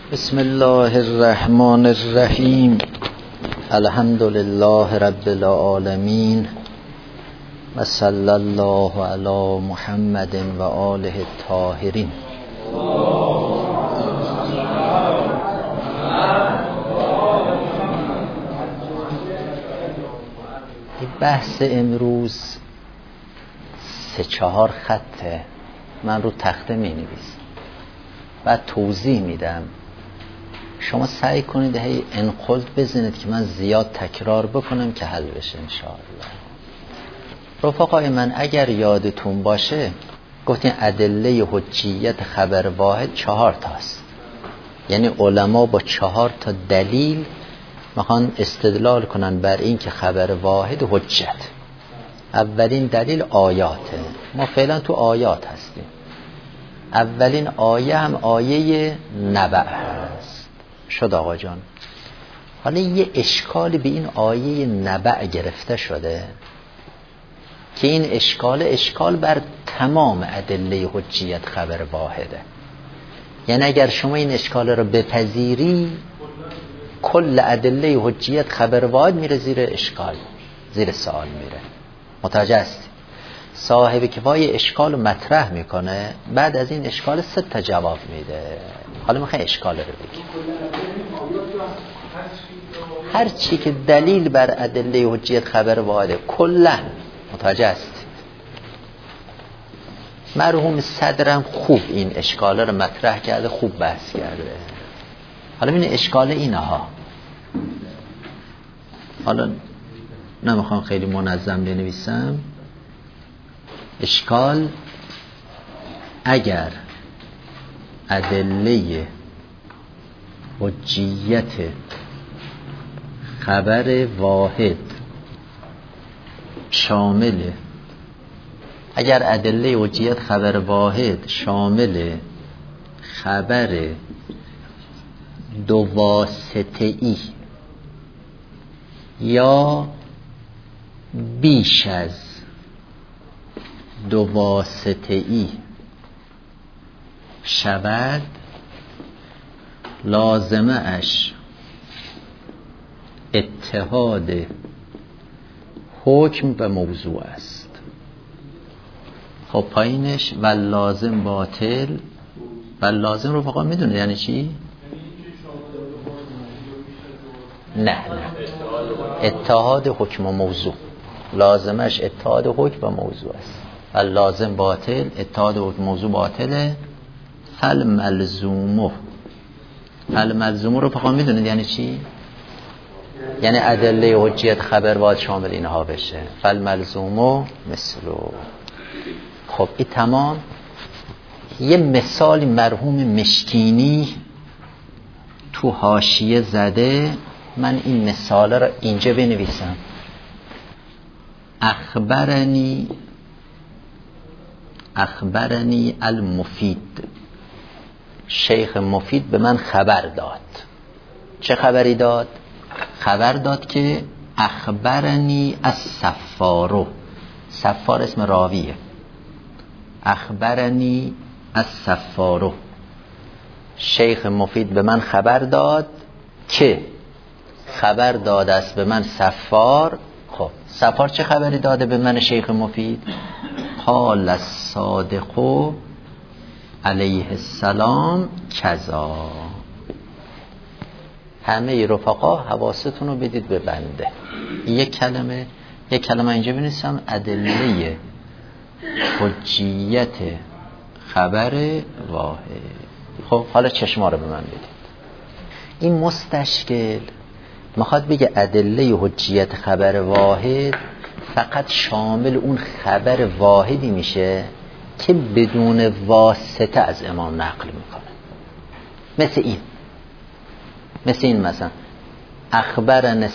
بسم الله الرحمن الرحیم. الحمد لله رب العالمین و صلی الله علی محمد و آله الطاهرین. بحث امروز 3-4 خطه. من رو تخته می نویسم و توضیح میدم. شما سعی کنید هی انقلت بزنید که من زیاد تکرار بکنم که حل بشه انشاءالله. رفقای من، اگر یادتون باشه گفتیم ادله حجیت خبر واحد 4 تاست. یعنی علما با 4 تا دلیل میخوان استدلال کنن بر این که خبر واحد حجت. اولین دلیل آیاته. ما فعلا تو آیات هستیم. اولین آیه هم آیه نبع هست. شد آقا جان. حالا یه اشکالی به این آیه نبع گرفته شده که این اشکال بر تمام ادله حجیت خبر واحده. یعنی اگر شما این اشکال رو بپذیری کل ادله حجیت خبر واحد میره زیر اشکال، زیر سوال میره. متوجه هستی؟ صاحب کفایه اشکال رو مطرح میکنه، بعد از این اشکال 3 تا جواب میده. حالا میخوای اشکال رو بگی. هر چی که دلیل بر ادله حجیت خبر واحده کلا. متوجه هستی؟ مرحوم صدرم خوب این اشکال رو مطرح کرده، خوب بحث کرده. حالا این اشکال اینها. حالا نمیخوام خیلی منظم بنویسم. اشکال: اگر ادله حجیت خبر واحد شامل خبر دو واسطه‌ای یا بیش از 2 واسطه‌ای شود، لازمه اش اتحاد حکم و موضوع است. خب پایینش و لازم باطل. و لازم رو فقط میدونه یعنی چی؟ نه اتحاد حکم و موضوع. لازمش اتحاد حکم و موضوع است. و لازم باطل، اتحاد حکم موضوع باطله. فالملزومه رو فقط میدونید یعنی چی؟ یعنی ادله حجیت خبر باید شامل اینها بشه. فالملزومه مثلو. خب این تمام. یه مثالی مرحوم مشکینی تو حاشیه زده. من این مثال را اینجا بنویسم. اخبرنی المفید. شیخ مفید به من خبر داد. چه خبری داد؟ خبر داد که اخبرنی السفار. سفار اسم راویه. اخبرنی السفار. شیخ مفید به من خبر داد که خبر داده است به من سفار. خب سفار چه خبری داده به من شیخ مفید؟ قال الصادق علیه السلام کذا. همه رفقا حواستون رو بدید به بنده. یک کلمه اینجا بنویسم. ادله حجیت خبر واحد. خب حالا چشما رو به من بدید. این مستشکل میخواد بگه ادله حجیت خبر واحد فقط شامل اون خبر واحدی میشه که بدون واسطه از امام نقل میکنه. مثل این مثلا اخبرن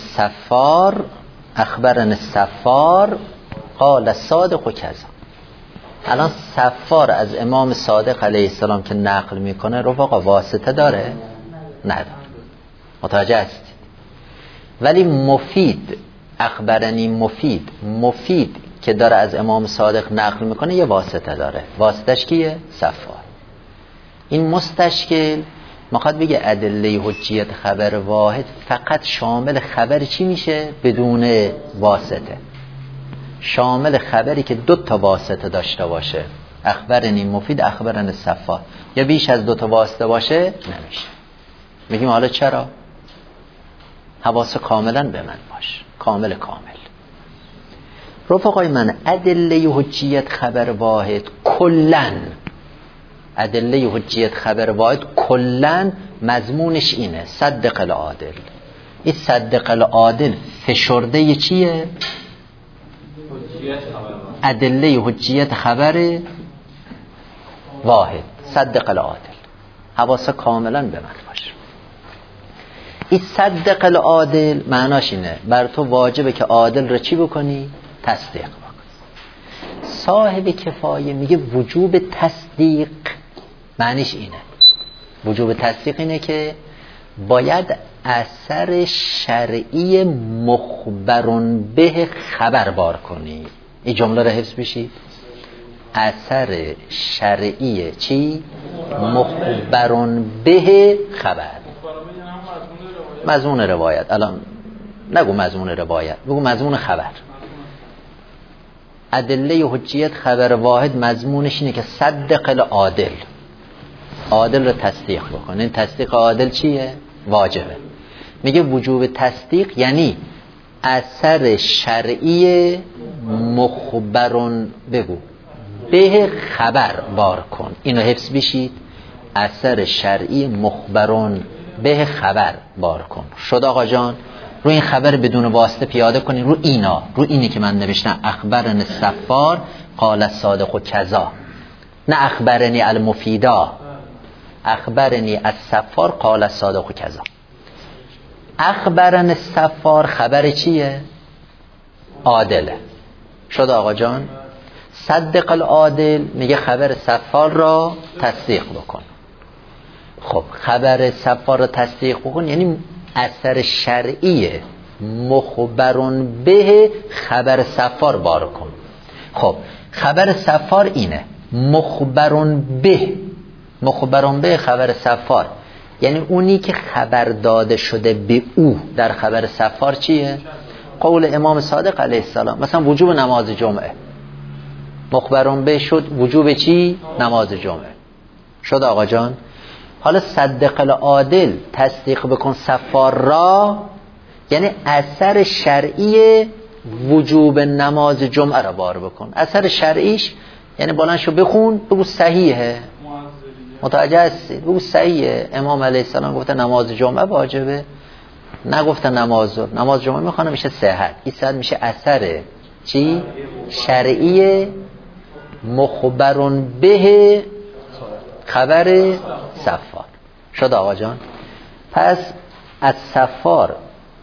السفار قال الصادق کذا. الان سفار از امام صادق علیه السلام که نقل میکنه رفقا واسطه داره؟ نداره. متوجه هستید؟ ولی مفید، اخبرنی مفید که داره از امام صادق نقل میکنه یه واسطه داره. واسطش کیه؟ سفار. این مستشکل میخواد بگه ادله حجیت خبر واحد فقط شامل خبر چی میشه؟ بدون واسطه. شامل خبری که 2 تا واسطه داشته باشه، اخبرنی مفید، اخبرنی صفار، یا بیش از 2 تا واسطه باشه نمیشه. میگیم حالا چرا؟ حواس کاملا به من باش، کامل. رفقای من، ادله حجیت خبر واحد کلن، ادله حجیت خبر واحد کلن مضمونش اینه صدق العادل. این صدق العادل فشرده چیه؟ ادله حجیت خبر واحد صدق العادل. حواس کاملا به من باش. این صدق العادل معناش اینه بر تو واجبه که عادل رو چی بکنی؟ تصدیق بکنی. صاحب کفایه میگه وجوب تصدیق معنیش اینه، وجوب تصدیق اینه که باید اثر شرعی مخبرون به خبر بار کنی. این جمله رو حفظ بشید. اثر شرعی چی؟ مخبرون به خبر. مضمون روایت، الان نگو مضمون روایت، بگو مضمون خبر. ادله حجیت خبر واحد مضمونش اینه که صدق العادل، عادل رو تصدیق بکن. این تصدیق عادل چیه؟ واجبه. میگه وجوب تصدیق یعنی اثر شرعی مخبرون بگو به خبر بار کن. اینو حفظ بشید. اثر شرعی مخبرون به خبر بار کن. شد آقا جان؟ رو این خبر بدون واسطه پیاده کنی، رو اینا، رو اینی که من نوشتم اخبرنی صفار قال الصادق کذا، نه اخبرنی المفیدا، اخبرنی الصفار قال الصادق کذا. اخبرنی الصفار خبر چیه؟ عادله. شد آقا جان؟ صدق العادل میگه خبر صفار را تصدیق بکن. خب خبر صفار را تصدیق بکن یعنی اثر شرعی مخبرون به خبر صفار بار کن. خب خبر صفار اینه مخبرون به خبر صفار، یعنی اونی که خبر داده شده به او در خبر صفار چیه؟ قول امام صادق علیه السلام. مثلا وجوب نماز جمعه، مخبرون به شد وجوب چی؟ نماز جمعه. شد آقا جان؟ حالا صدق العادل تصدیق بکن صفار را یعنی اثر شرعی وجوب نماز جمعه را بار بکن. اثر شرعیش یعنی بلند شو بخون بگو صحیحه، متوجه هستی؟ بگو صحیحه. امام علیه السلام گفته نماز جمعه واجبه، نگفته نماز جمعه میخوانه میشه صحت. این صحت میشه اثر چی؟ شرعی مخبرون به خبر صفار. شد آقا جان؟ پس از صفار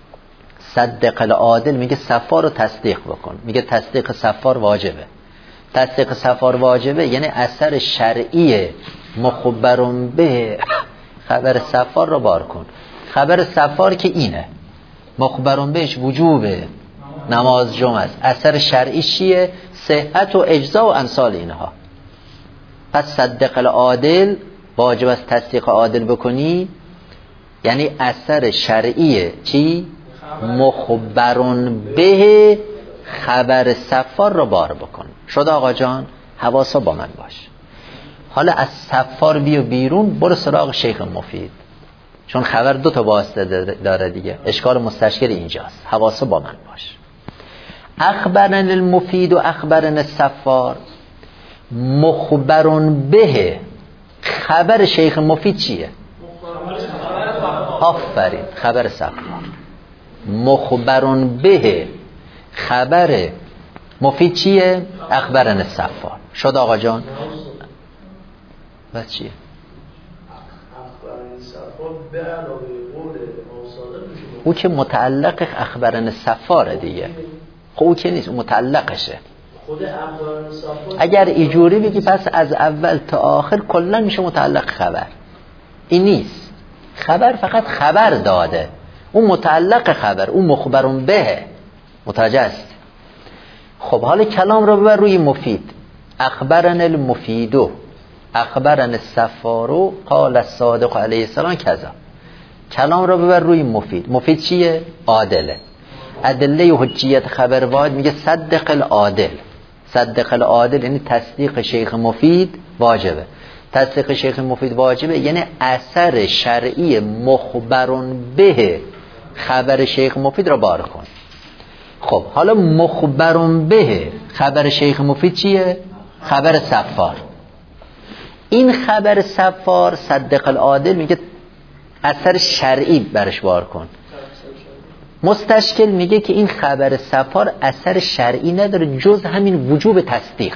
صدق العادل میگه صفار رو تصدیق بکن، میگه تصدیق صفار واجبه. تصدیق صفار واجبه یعنی اثر شرعی مخبرون به خبر صفار رو بار کن. خبر صفار که اینه مخبرون بهش وجوب نماز جمعه است، اثر شرعی چیه؟ صحت و اجزا و امثال اینها. پس صدق العادل واجب است تصدیق عادل بکنی یعنی اثر شرعی چی؟ مخبرون به خبر صفار رو بار بکن. شد آقا جان؟ حواسا با من باش. حالا از صفار بیو بیرون برو سراغ شیخ مفید، چون خبر 2 تا واسطه داره دیگه. اشکال مستشکل اینجاست. حواسا با من باش. اخبرن المفید و اخبرن الصفار مخبرون به خبر شیخ مفید چیه؟ آفرین، خبر صفار. مخبرون به خبر مفید چیه؟ اخبرن الصفار. شد آقا جان؟ بس چیه؟ او که متعلق اخبرن الصفار دیگه. خب او که نیست، او متعلقشه. اگر ایجوری بگی پس از اول تا آخر کلا میشه متعلق خبر. این نیست. خبر فقط خبر داده، اون متعلق خبر، اون مخبرون به. متوجه است؟ خب حالا کلام رو ببر روی مفید. اخبرن المفیدو اخبرن السفار قال الصادق علیه السلام کذا. کلام را ببر روی مفید. مفید چیه؟ عادله. ادله حجیت خبر واحد میگه صدق العادل. صدق العادل یعنی تصدیق شیخ مفید واجبه. تصدیق شیخ مفید واجبه یعنی اثر شرعی مخبرون به خبر شیخ مفید را بار کن. خب حالا مخبرون به خبر شیخ مفید چیه؟ خبر سفار. این خبر سفار صدق العادل میگه اثر شرعی برش بار کن. مستشکل میگه که این خبر سفار اثر شرعی نداره جز همین وجوب تصدیق.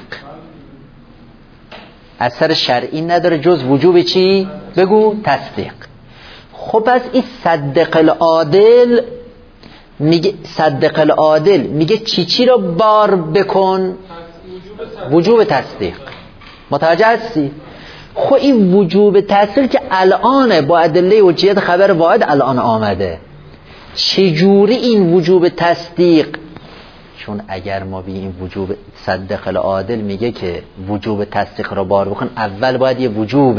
اثر شرعی نداره جز وجوب چی؟ بگو تصدیق. خب پس این صدق العادل میگه، صدق العادل میگه چی رو بار بکن؟ وجوب تصدیق. متوجه هستی؟ خب این وجوب تصدیق که الان با ادله حجیت خبر واحد الان آمده، چجوری این وجوب تصدیق؟ چون اگر ما به این وجوب صدق العادل میگه که وجوب تصدیق را بار بکن، اول باید یه وجوب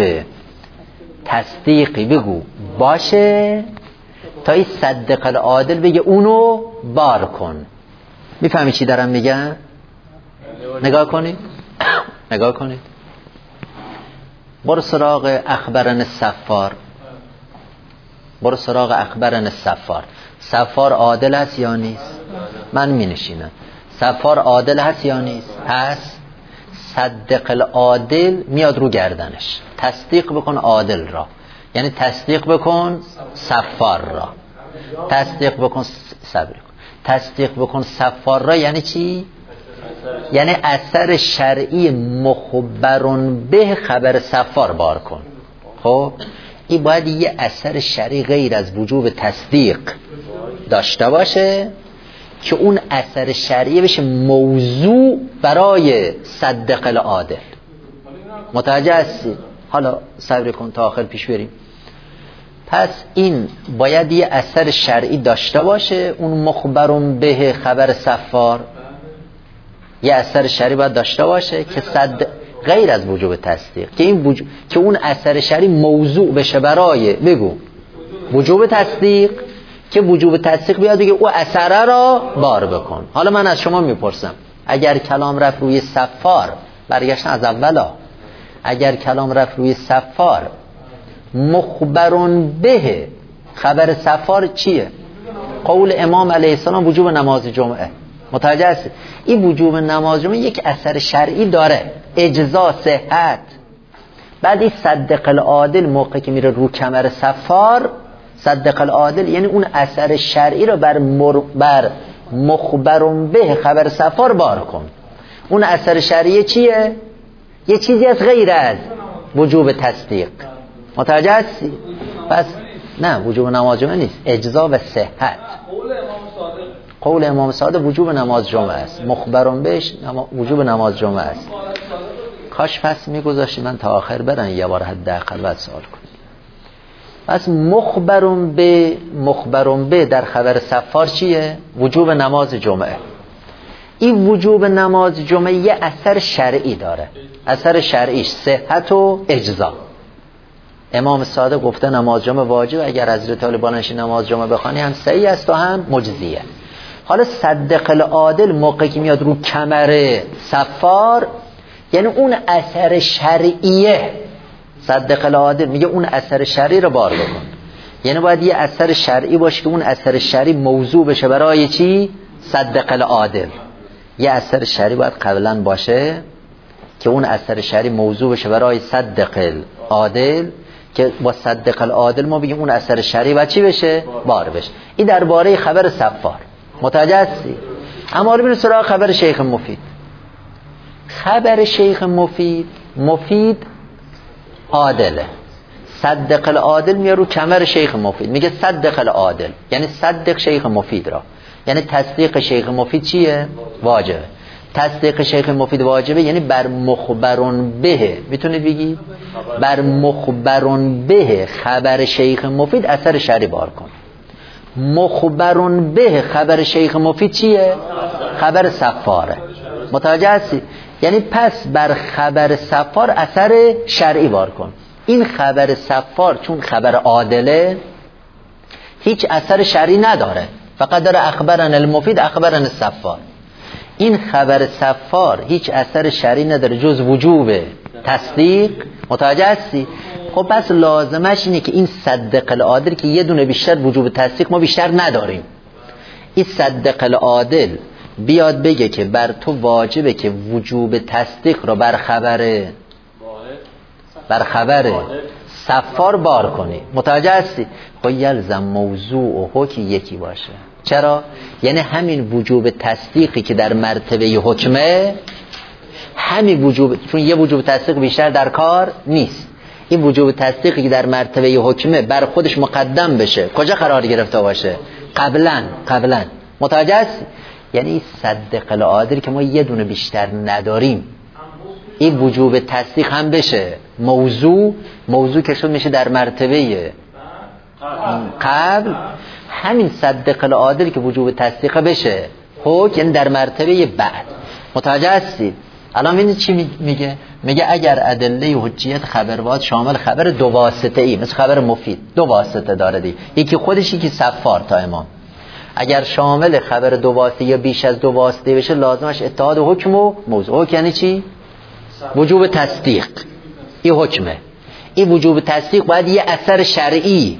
تصدیقی بگو باشه تا این صدق العادل بگه اونو بار کن. میفهمی چی دارم میگم؟ نگاه کنید نگاه کنید. برو سراغ اخبرن السفار. برو سراغ اخبرن السفار. سفار عادل هست یا نیست؟ من می نشینم. سفار عادل هست یا نیست؟ هست. صدق العادل میاد رو گردنش، تصدیق بکن عادل را، یعنی تصدیق بکن سفار را. تصدیق بکن صبر کن. تصدیق بکن سفار را یعنی چی؟ یعنی اثر شرعی مخبرون به خبر سفار بار کن. خب این باید یه اثر شرعی غیر از وجوب تصدیق داشته باشه که اون اثر شرعی بشه موضوع برای صدق العادل. متوجه هستی؟ حالا صبر کن تا آخر پیش بریم. پس این باید یه اثر شرعی داشته باشه، اون مخبرون به خبر سفار یه اثر شرعی باید داشته باشه که غیر از وجوب تصدیق، که این که اون اثر شرعی موضوع بشه برای بگو وجوب تصدیق، که وجوب تصدیق بیاد بگه او اثر را بار بکن. حالا من از شما میپرسم اگر کلام رفت روی سفار، برگشتن از اولا، اگر کلام رفت روی سفار مخبرون به خبر سفار چیه؟ قول امام علیه السلام وجوب نماز جمعه. متوجه هستی؟ این وجوب نماز جمعه یک اثر شرعی داره، اجزا، صحت. بعد این صدق العادل موقع که میره رو کمر سفار، صدق العادل یعنی اون اثر شرعی رو بر مخبرون به خبر سفار بار کن. اون اثر شرعی چیه؟ یه چیزی از غیر از وجوب تصدیق. متوجه هستی؟ پس نه، وجوب نماز جمعه نیست، اجزا و صحت. قول امام صادق وجوب نماز جمعه است، مخبرون بهش وجوب نماز جمعه است. کاش پس میگذاشتی من تا آخر برن یه بار حداقل بعد سوال کنی. پس مخبرون به در خبر سفار چیه؟ وجوب نماز جمعه. این وجوب نماز جمعه یه اثر شرعی داره، اثر شرعیش صحت و اجزا. امام صادق گفته نماز جمعه واجب، اگر حضرت طالبانش نماز جمعه بخوانی هم صحیح است و هم مجزیه. حالا صدق العادل موقعی که میاد رو کمر سفار یعنی اون اثر شرعیه. صدق العادل میگه اون اثر شرعی رو بار بکن، یعنی باید یه اثر شرعی باشه که اون اثر شرعی موضوع بشه برای چی؟ صدق العادل. یه اثر شرعی باید قبلا باشه که اون اثر شرعی موضوع بشه برای صدق العادل، که با صدق العادل ما بگیم اون اثر شرعی باید چی بشه؟ بار بشه. این درباره خبر سفار. متوجه هستی؟ اما حالا بریم سراغ خبر شیخ مفید. خبر شیخ مفید عادله. صدق العادل میاره رو کمر شیخ مفید، میگه صدق العادل، یعنی صدق شیخ مفید را، یعنی تصدیق شیخ مفید چیه؟ واجبه. تصدیق شیخ مفید واجبه یعنی بر مخبرون به، میتونید بگید بر مخبرون به خبر شیخ مفید اثر شرعی بار کن. مخبرون به خبر شیخ مفید چیه؟ خبر سفاره. متوجه هستی؟ یعنی پس بر خبر سفار اثر شرعی بار کن. این خبر سفار چون خبر عادله هیچ اثر شرعی نداره، فقط داره اخبرن المفید اخبرن السفار. این خبر سفار هیچ اثر شرعی نداره جز وجوب تصدیق. متوجه هستی؟ خب پس لازمش اینه که این صدق العادل که یه دونه بیشتر وجوب تصدیق ما بیشتر نداریم، این صدق العادل بیاد بگه که بر تو واجبه که وجوب تصدیق رو بر خبر سفار بار کنی. متوجه هستی؟ خب یلزم موضوع و حکم یکی باشه. چرا؟ یعنی همین وجوب تصدیقی که در مرتبه حکمه، همین وجوب، چون یه وجوب تصدیق بیشتر در کار نیست، این وجوب تصدیقی که در مرتبه حکمه بر خودش مقدم بشه کجا قرار گرفته باشه؟ قبلا. متوجه هستی؟ یعنی صدق العادل که ما یه دونه بیشتر نداریم، این وجوب تصدیق هم بشه موضوع که شد میشه در مرتبه قبل. همین صدق العادل که وجوب تصدیق بشه حکم، یعنی در مرتبه بعد. متوجه هستید؟ الان ببینید چی میگه اگر ادله حجیت خبروات شامل خبر دو واسطه ای مثل خبر مفید دو واسطه داره دی، یکی خودش یکی سفار تا امام، اگر شامل خبر دو واسطه یا بیش از دو واسطه بشه لازمش اتحاد حکم و موضوع. حکم یعنی چی؟ وجوب تصدیق. این حکمه. این وجوب تصدیق باید یه اثر شرعی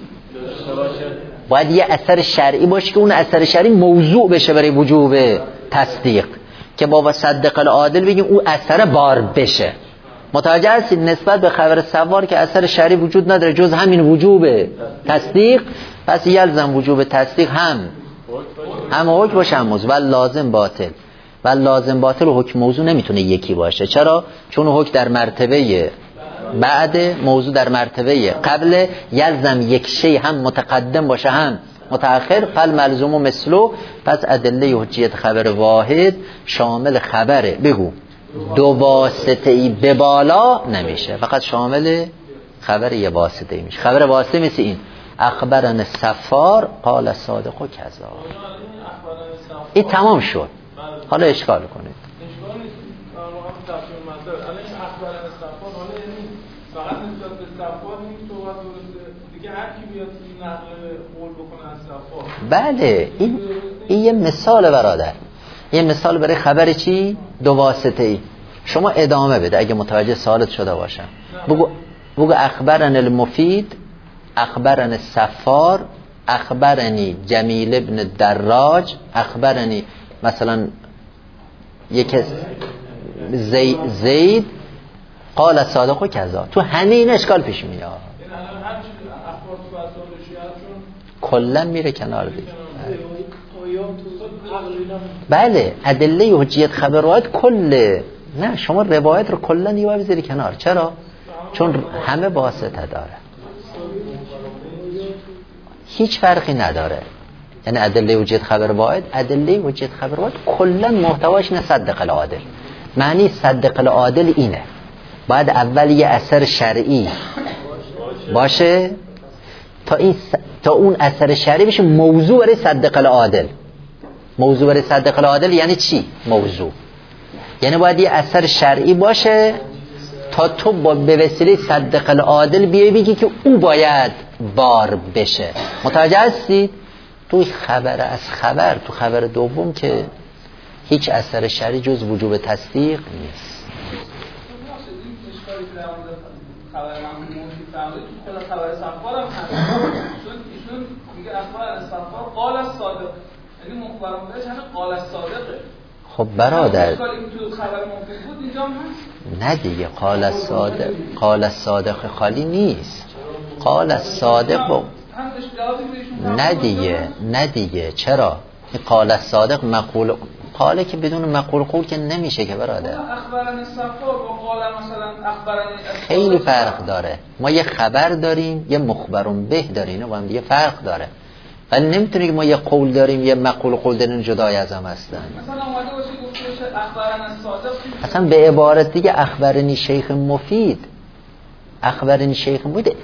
باشه که اون اثر شرعی موضوع بشه برای وجوب تصدیق، که با صدق العادل بگیم اون اثر بار بشه. متوجه هستید؟ نسبت به خبر سوار که اثر شرعی وجود نداره جز همین وجوب تصدیق، پس یلزم وجوب تصدیق هم حکم باشه هم موضوع. و لازم باطل و حکم موضوع نمیتونه یکی باشه. چرا؟ چون حکم در مرتبه بعد، موضوع در مرتبه قبل، یلزم یک شی هم متقدم باشه هم متأخر. فل ملزوم و مثلو، پس ادله حجیت خبر واحد شامل خبره بگو دو واسطه ای به بالا نمیشه، فقط شامل خبر یه واسطه ای میشه. خبر واسطه مثل این اخبرن سفار قال صادق و کذا. این تمام شد. حالا اشکال کنید. اشکال نیست. واقعا تفسیر مطلب. الان این اخبرن سفار حالا یعنی فقط نسبت به سفار این صحبت درسته. دیگه هر کی بیاد نقل قول بکنه از سفار. بله، این یه مثال برادر. یه مثال برای خبر چی؟ دو واسطه ای. شما ادامه بده اگه متوجه سوالت شده باشم. بگو اخبرن المفید، اخبرن سفار، اخبرنی جمیل ابن دراج، اخبرنی مثلا یک زید قال صادق و کذا. تو همه این اشکال پیش میاد. کلا میره کنار دیگه. بله، ادله حجیت خبرات کله. نه، شما روایت رو کلا یه بذاری کنار. چرا؟ چون همه واسطه داره، هیچ فرقی نداره. یعنی ادله حجیت خبر واحد، ادله حجیت خبر واحد کلا محتواش نه صدق العادل. معنی صدق العادل اینه باید اول یه اثر شرعی باشه تا اون اثر شرعی بشه موضوع برای صدق العادل. موضوع برای صدق العادل یعنی چی؟ موضوع یعنی باید یه اثر شرعی باشه تا تو به وسیله صدق العادل بیای بگی که او باید بار بشه. متوجه هستید؟ توی خبر از خبر، تو خبر دوم که هیچ اثر شرعی جز وجوب تصدیق نیست. خبر من موضوع فهمید تو خود خبر سفار هم هست، چون ایشون میگه اخبار از سفار قال از صادق، یعنی مخبرم بهش همه قال از صادقه. خب برادر اشکالی که تو خبر مفید بود اینجا هم هست. نه دیگه، قال از صادق خالی نیست. قال از صادق نه دیگه چرا؟ قال از صادق مقول قاله که بدون مقول قول که نمیشه که برادر. اخبرن سفار و قال مثلا اخبرن خیلی فرق داره. ما یه خبر داریم یه مخبرون به داریم و هم دیگه فرق داره. ولی نمیتونی که ما یه قول داریم یه مقول قول داریم جدای از هم هستن. مثلا اومده باشه گفته اخبرن صادق، اصلا به عبارت دیگه اخبرنی شیخ مفید، اخبرنی شیخ مفید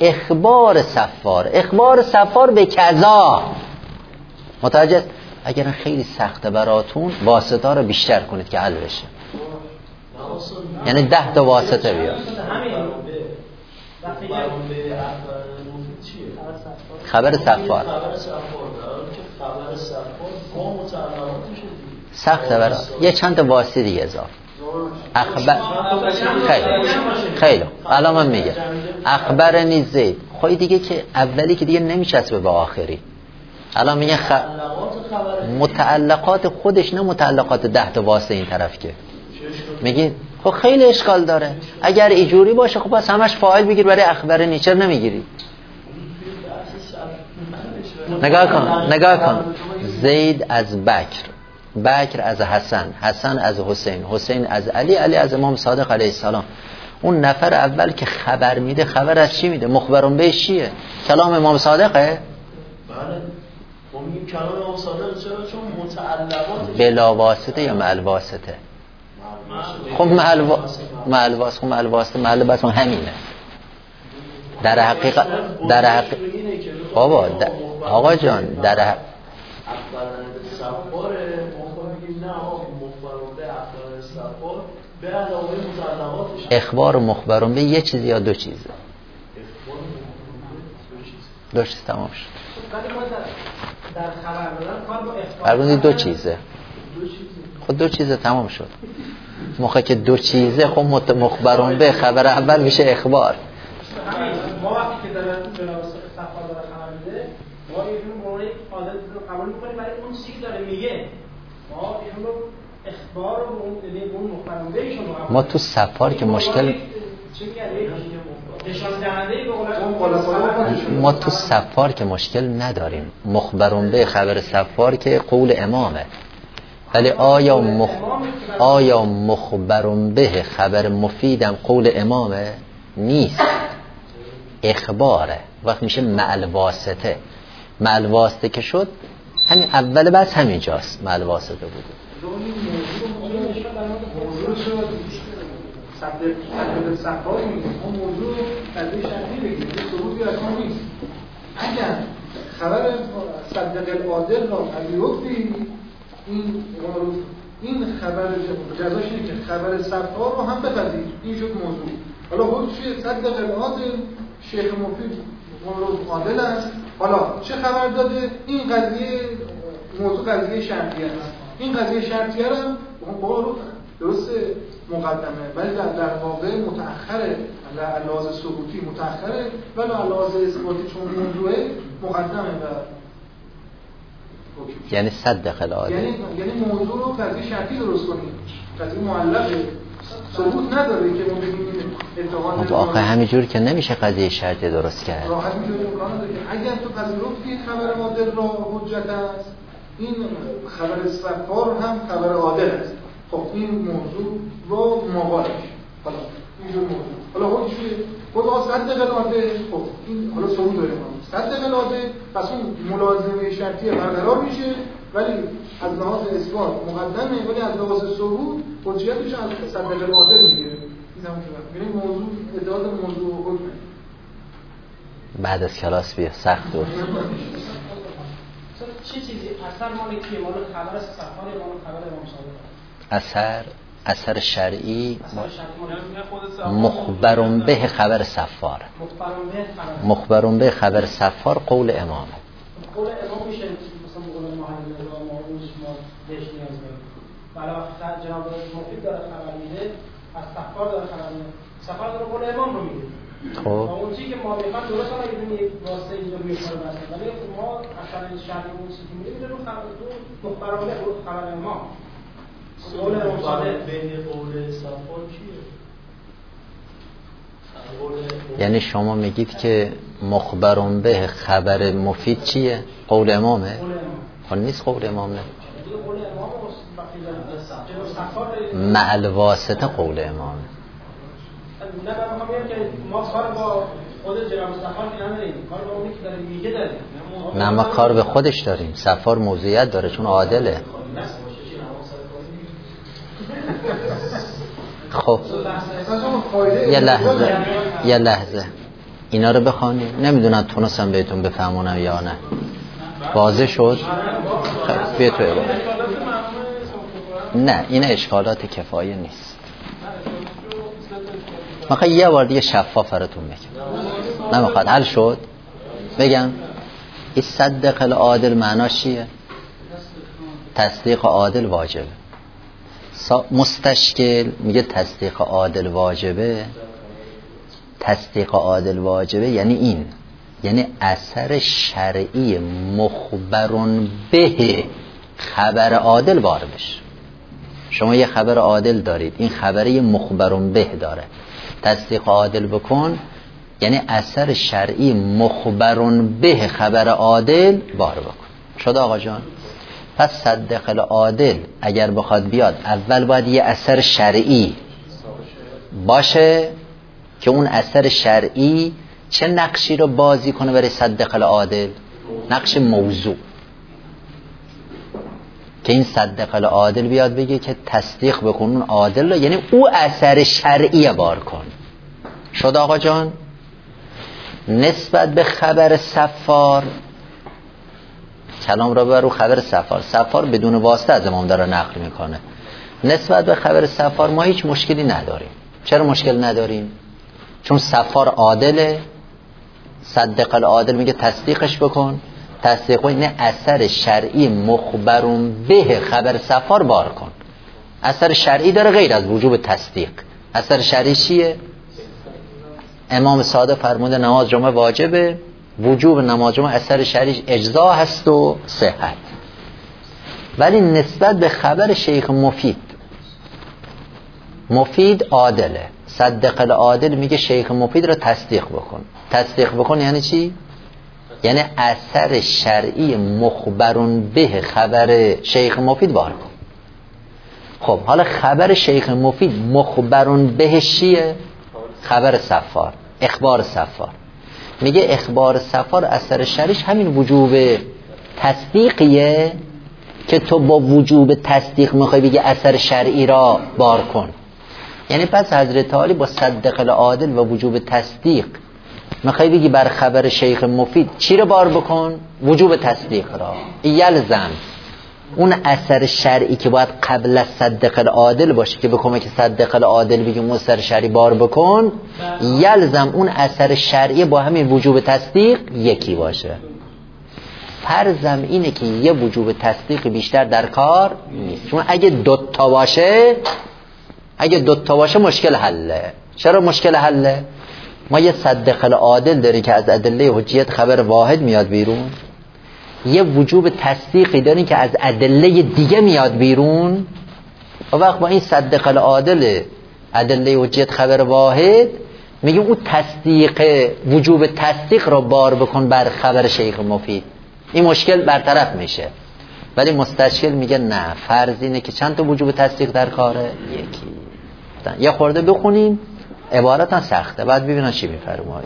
اخبار سفار به کذا. متوجه؟ اگر خیلی سخته براتون واسطه رو بیشتر کنید که حل بشه. یعنی 10 تا واسطه بیاد. خبر سفار سخته برای یه چند تا واسطه دیگه اضافه. خیلی الان من میگم اخبرنی زید، خواهی دیگه که اولی که دیگه نمیچسبه به آخری. الان میگه متعلقات خودش، نه متعلقات 10 تا واسطه این طرف که میگی خب خیلی اشکال داره. اگر اینجوری باشه خب بس همش فاعل بگیر برای اخبرنی، چرا نمیگیری؟ نگاه کن زید از بکر، بکر از حسن، حسن از حسین، حسین از علی، علی از امام صادق علیه السلام. اون نفر اول که خبر میده خبر از چی میده؟ مخبرون به چیه؟ کلام امام صادقه؟ بله ما میگیم کلام امام صادق. چرا؟ چون متعلقات بلا واسطه یا مع الواسطه؟ خب مع الواسطه محل بس همینه در حقیقت. بابا آقا جان در اخبار و مخبرون به یه چیز یا دو چیزه؟ دو چیز تمام شد. در خبر دادن کار با اخبار فرمودی دو چیزه. خب دو چیزه تمام شد. موقع که دو چیزه خب مخبرون به خبر اول میشه اخبار. ما وقتی که دارن جناب صفا داره خبر میده ما اینو مورد عادت رو قبول می‌کنیم برای اون چیزی که داره میگه. ما اینو اخبار رو اون مخبرون به ایشون ما تو سفار که مشکل ما تو سفار که مشکل نداریم. مخبرون به خبر سفار که قول امامه، ولی آیا مخبرون به خبر مفیدم قول امامه؟ نیست، اخباره. وقت میشه مع الواسطه. مع الواسطه که شد همین اول بس همینجاست مع الواسطه بود. موضوع قضیه شرعی بگیریم، ثبوتی از ما نیست. اگر خبر صدق العادل را پذیرفتی، این خبر جزاش اینه که خبر صفا رو هم بپذیر. این شد موضوع. حالا خود چیه؟ صدق العادل شیخ مفید عادل است. حالا چه خبر داده؟ این قضیه موضوع قضیه شرعی است. این قضیه شرعی هم با درست مقدمه، ولی در واقع متأخره. لحاظ ثبوتی متأخره، ولی لحاظ اثباتی چون موضوعه مقدمه. و یعنی صدق العادل یعنی موضوع رو قضیه شرطی درست کنیم. قضیه معلقه، ثبوت نداره که ما بگیم اتهام. آخه همینجور که نمیشه قضیه شرطی درست کرد. راحت میشه امکان داره که اگر تو پذیرفتی خبر عادل را حجت است، این خبر صفار هم خبر عادل است. خب این موضوع رو مقالش. حالا اینجور موضوع. حالا خود چیه؟ خود صدق العادل. خب این حالا ثبوت داره ما. صدق العادل پس اون ملازمه شرطی برقرار میشه، ولی از لحاظ اثبات مقدمه، ولی از لحاظ ثبوت حجیتش از صدق العادل میگیره. این هم شد. یعنی موضوع ادعای موضوع حکمه. بعد از کلاس بیا سخت دور. چه چیزی اثر مال کیه؟ مال خبر صفا یا مال خبر امام صادق؟ اثر شرعی مخبرون به خبر صفار. مخبرون به خبر صفار قول امامه. قول امام میشه مثلا قول محمد رضا معروف ما بهش نیاز داریم. برای وقت جناب مفید داره خبر میده، از صفار داره خبر میده. صفار داره قول امام رو میده. خب اون چیزی که ما میخوام درست هم اگه یک واسطه اینجا میخوره مثلا، ولی ما اصلا شرط اون چیزی که میگیم رو خبر تو مخبرون به خبر امام. قول امام صادق بین قول صفا چیه؟ یعنی شما میگید که مخبرون به خبر مفید چیه؟ قول امامه؟ خب نیست قول امامه. مع الواسطه قول امامه. نه من میگم که ما کار با خود جناب صفار که نداریم، کار با اونی که داره میگه داریم. نه ما کار به خودش داریم. صفار موضوعیت داره چون عادله. خب یه لحظه اینا رو بخوانید. نمیدونم تونستم بهتون بفهمونم یا نه. واضح شد؟ خب بیا تو نه این اشکالات کفایه نیست. من یه بار دیگه شفاف براتون بگم، نمیخواد حل شد بگم. این صدق العادل معناش چیه؟ تصدیق عادل واجبه. مستشکل میگه تصدیق عادل واجبه. تصدیق عادل واجبه یعنی این، یعنی اثر شرعی مخبرون به خبر عادل بار بشه. شما یه خبر عادل دارید، این خبری مخبرون به داره، تصدیق عادل بکن، یعنی اثر شرعی مخبرون به خبر عادل بار بکن. شد آقا جان؟ پس صدق العادل اگر بخواد بیاد اول باید یه اثر شرعی باشه که اون اثر شرعی چه نقشی رو بازی کنه برای صدق العادل؟ نقش موضوع. که این صدق العادل بیاد بگه که تصدیق بکن اون عادل رو، یعنی او اثر شرعی بار کن. شد آقا جان؟ نسبت به خبر سفار، کلام را ببر رو خبر سفار بدون واسطه از امام داره نقل میکنه. نسبت به خبر سفار ما هیچ مشکلی نداریم. چرا مشکل نداریم؟ چون سفار عادله، صدق العادل میگه تصدیقش بکن، تصدیق این اثر شرعی مخبرون به خبر سفار بار کن. اثر شرعی داره غیر از وجوب تصدیق. اثر شرعی چیه؟ امام صادق فرموده نماز جمعه واجبه، وجوب نماز جمعه اثر شرعی اجزا هست و صحت. ولی نسبت به خبر شیخ مفید عادله، صدق العادل میگه شیخ مفید رو تصدیق بکن. تصدیق بکن یعنی چی؟ یعنی اثر شرعی مخبرون به خبر شیخ مفید بار کن. خب حالا خبر شیخ مفید مخبرون به چیه؟ خبر سفار، اخبار سفار. میگه اخبار سفار اثر شرعیش همین وجوب تصدیقیه که تو با وجوب تصدیق میخوای بگی اثر شرعی را بار کن. یعنی پس حضرت علی با صدق العادل و وجوب تصدیق میخوای بگی بر خبر شیخ مفید چی رو بار بکن؟ وجوب تصدیق را. یلزم اون اثر شرعی که باید قبل از صدق العادل باشه که بکنه که صدق العادل بگیم اثر شرعی بار بکن، یلزم اون اثر شرعی با همین وجوب تصدیق یکی باشه. فرضم اینه که یه وجوب تصدیق بیشتر در کار نیست، چون اگه دوتا باشه مشکل حله. چرا مشکل حله؟ ما یه صدق العادل داریم که از ادله حجیت خبر واحد میاد بیرون، یه وجوب تصدیقی داریم که از ادله دیگه میاد بیرون. و وقت با این صدق العادل ادله حجیت خبر واحد میگیم اون تصدیق وجوب تصدیق رو بار بکن بر خبر شیخ مفید، این مشکل برطرف میشه. ولی مستشکل میگه نه، فرض اینه که چند تا وجوب تصدیق در کاره؟ یکی. یه خورده بخونیم عبارتا سخته بعد ببینن چی میفرمایی.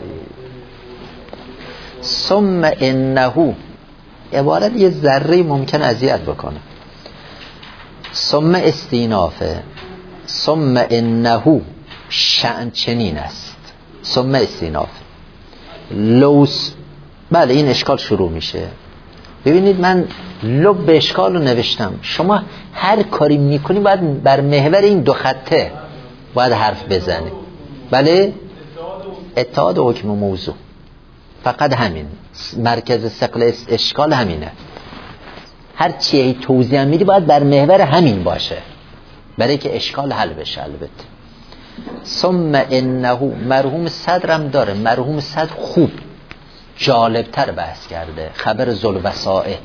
ثم انه، عبارت یه ذره ممکن اذیت بکنه. ثم استینافه، ثم انه شأن چنین است. ثم استیناف لوس. بله این اشکال شروع میشه. ببینید من لب اشکال رو نوشتم، شما هر کاری میکنی باید بر محور این دو خطه باید حرف بزنی. بله اتحاد حکم موضوع، فقط همین مرکز ثقل اشکال همینه. هر چیه توضیح میدی باید بر محور همین باشه برای که اشکال حل بشه. البته ثم انه مرحوم صدرم داره، مرحوم صدر خوب جالبتر بحث کرده، خبر ذوالوسائط.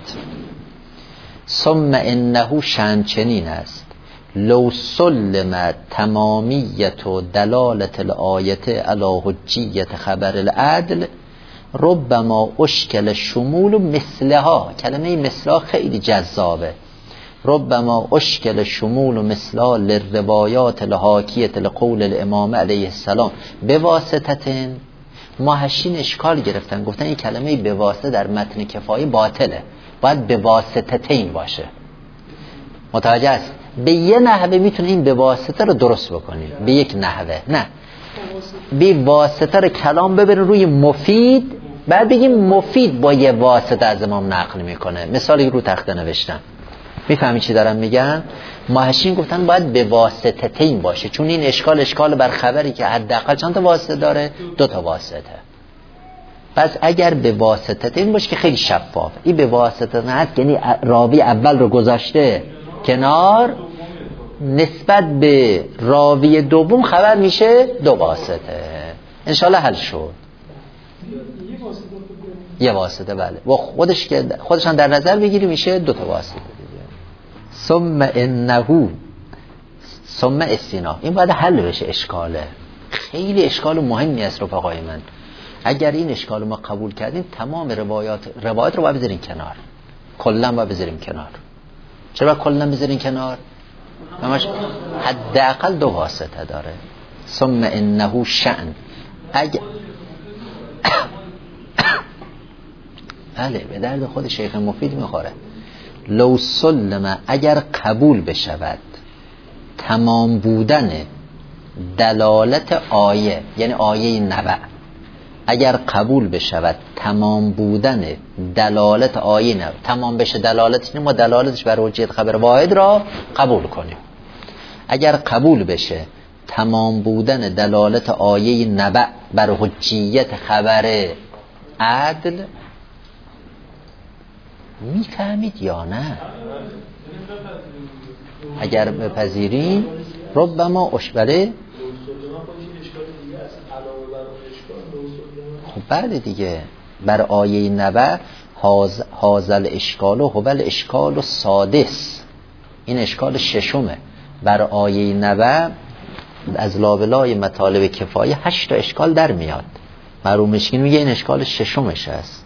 ثم انه شأن چنین است لو سلم تمامیت و دلالت الآیت علی حجیت خبر العدل ربما اشکل شمول مثلها. کلمه مثلها خیلی جذابه. ربما اشکل شمول مثلها للروایات الحاکیت لقول الامام علیه السلام بواسطتن. ماهشین اشکال گرفتن، گفتن این کلمه بواسطه در متن کفایی باطله، باید بواسطتین باشه. متوجه است؟ به یه نحوه میتونه این بواسطه رو درست بکنیم، به یک نحوه نه، به واسطه رو کلام ببرین روی مفید، بعد بگیم مفید با یه واسطه از امام نقل میکنه. مثالی رو تخته نوشتم، میفهمی چی دارم میگم؟ ماهشین گفتن باید به واسطتین باشه، چون این اشکال بر خبری که حداقل چند تا واسطه داره؟ 2 تا واسطه. پس اگر به واسطتین باشه که خیلی شفاف، این به واسطه هست یعنی راوی اول رو گذاشته کنار، نسبت به راوی دوم خبر میشه 2 واسطه. انشالله حل شد. یه واسطه بله، و خودشان در نظر بگیری میشه 2 تا واسطه دیگه. ثم استینا، این باید حل بشه. اشکاله خیلی اشکال مهمی است رفقای من. اگر این اشکال ما قبول کردیم تمام روایات رو باید بذاریم کنار، کلا باید بذاریم کنار. چرا کلا بذاریم کنار؟ همش حداقل 2 واسطه داره. ثم انه شأن، بله به درد خود شیخ مفید میخوره. لو سلم، اگر قبول بشود تمام بودن دلالت آیه، یعنی آیه نبأ، اگر قبول بشود تمام بودن دلالت آیه نبأ، تمام بشه دلالت، ما دلالتش بر حجیت خبر واحد را قبول کنیم. اگر قبول بشه تمام بودن دلالت آیه نبأ بر حجیت خبر عدل، میفهمید یا نه؟ اگر بپذیریم ربما اشبره. خب بله دیگه، بر آیه نبأ هازل اشکال و هبل اشکال و سادس، این اشکال ششمه. بر آیه نبأ از لابلای مطالب کفایه 8 تا اشکال در میاد. مرحوم مشکین میگه این اشکال ششمش است.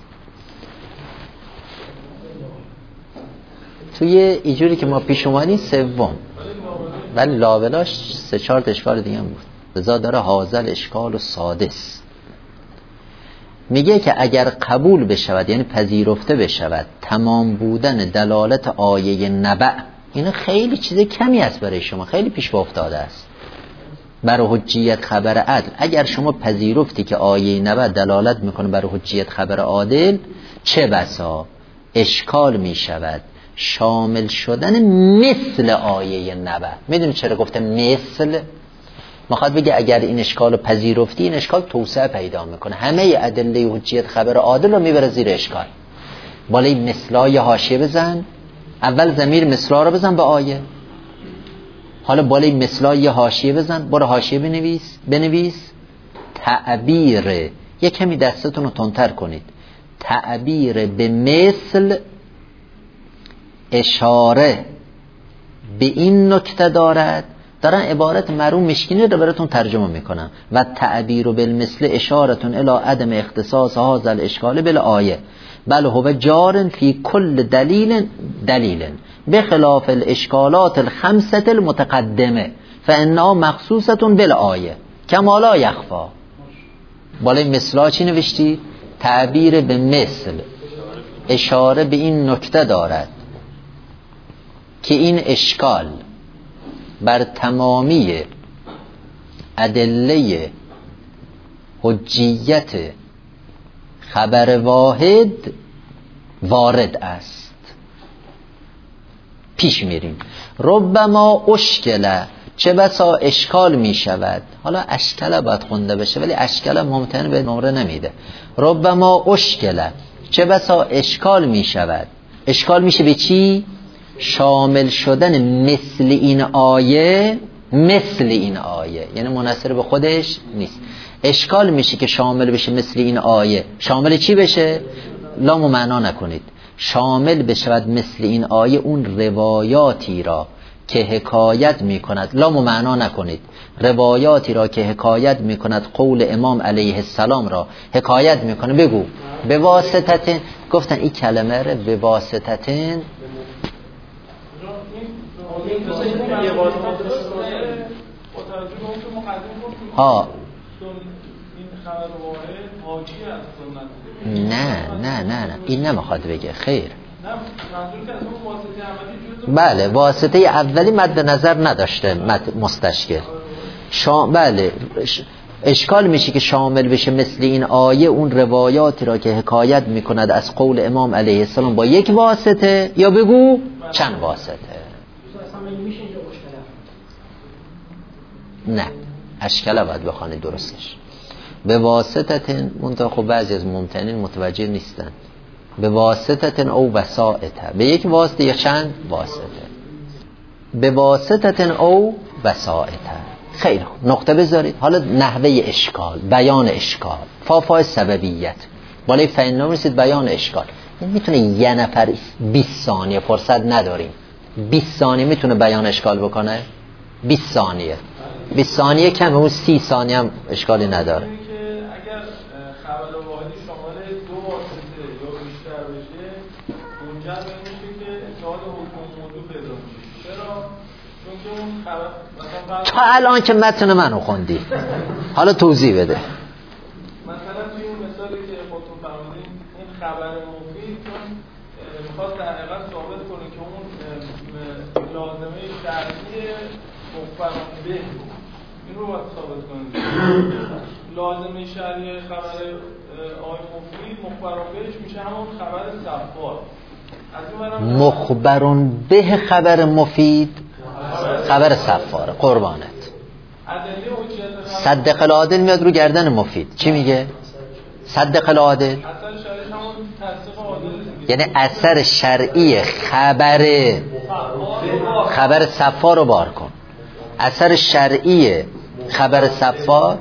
توی اینجوری که ما پیش اومدیم 3، ولی لابلاش 3-4 تا اشکال دیگه هم بود. بذار داره هازل اشکال و سادس. میگه که اگر قبول بشود یعنی پذیرفته بشود تمام بودن دلالت آیه نبأ، این خیلی چیز کمی است برای شما، خیلی پیش پا افتاده است بر حجیت خبر عدل. اگر شما پذیرفتی که آیه نبأ دلالت میکنه بر حجیت خبر عادل، چه بسا اشکال میشود شامل شدن مثل آیه نبأ. میدونی چرا گفته مثل؟ میخواد بگه اگر این اشکال رو پذیرفتی، این اشکال توسعه پیدا میکنه، همه ادله حجیت خبر عادل رو میبره زیر اشکال. بالای مثلا حاشیه بزن، اول ضمیر مثلا رو بزن به آیه، حالا بالای مثلا حاشیه بزن، برو حاشیه بنویس تعبیر، یک کمی دستتون رو تندتر کنید، تعبیر به مثل اشاره به این نکته دارد. دارن عبارت مرحوم مشکینی رو براتون ترجمه میکنم. و تعبیر بالمثل اشارتون الی عدم اختصاص هذا الاشکال بالآیه بل هو جار فی کل دلیل بخلاف الاشکالات الخمسه المتقدمه فانها مخصوصه بالآیه کما لا یخفا. بالای مثلا چی نوشتی؟ تعبیر به مثل اشاره به این نکته دارد که این اشکال بر تمامی ادله حجیت خبر واحد وارد است. پیش میریم. ربما اشکل، چه بسا اشکال می شود. حالا اشکل باید خونده بشه ولی اشکل ممتن به نمره نمیده. ربما اشکل، چه بسا اشکال می شود. اشکال میشه به چی؟ شامل شدن مثل این آیه یعنی منحصر به خودش نیست. اشکال میشه که شامل بشه مثل این آیه. شامل چی بشه؟ لام و معنا نکنید. شامل بشود مثل این آیه اون روایاتی را که حکایت میکند، لام و معنا نکنید، روایاتی را که حکایت میکند قول امام علیه السلام را حکایت میکنه. بگو به واسطتن، گفتن این کلمه رو به واسطتن ها نه این نمیخواد بگه. خیر بله واسطه اولی مد نظر نداشته مستشکل. بله اشکال میشه که شامل بشه مثل این آیه اون روایاتی را که حکایت میکند از قول امام علیه السلام با یک واسطه یا بگو چند واسطه. نه اشکال باید بخوانی درستش. به واسطه منطقه خب بعضی از ممتنین متوجه نیستن. به واسطه او وسائطه، به یک واسطه یا چند واسطه. به واسطه او وسائطه. خیلی خوب نقطه بذارید. حالا نحوه اشکال، بیان اشکال، فافای سببیت بالای فعل رسید بیان اشکال. این میتونه یه نفر 20 ثانیه فرصت نداریم 20 ثانیه میتونه بیان اشکال بکنه؟ 20 ثانیه 20 ثانیه کمه، اون 30 ثانیه هم اشکالی نداره. اگر خبر واحدی شامل دو واسطه یا بیشتر بشه منجر به این میشه که اتحاد حکم موضوع پیدا میشه. چرا؟ چون که اون خبر مثلا تا الان که متن منو خوندی حالا توضیح بده. مثلا توی اون مثالی که خودتون فرمودین این خبر مفید چون میخواست در حقیقت ثابت کنه که اون لازمه شرعی مخبران به این رو باید ثابت کنید. لازمه شرعی خبر آقای مفید مخبران بهش میشه همون خبر صفار. مخبران به خبر مفید خبر صفار. قربانت. صدق العادل میاد رو گردن مفید چی میگه؟ صدق العادل یعنی اثر شرعی خبر صفار رو بار کن. اثر شرعی خبر صفار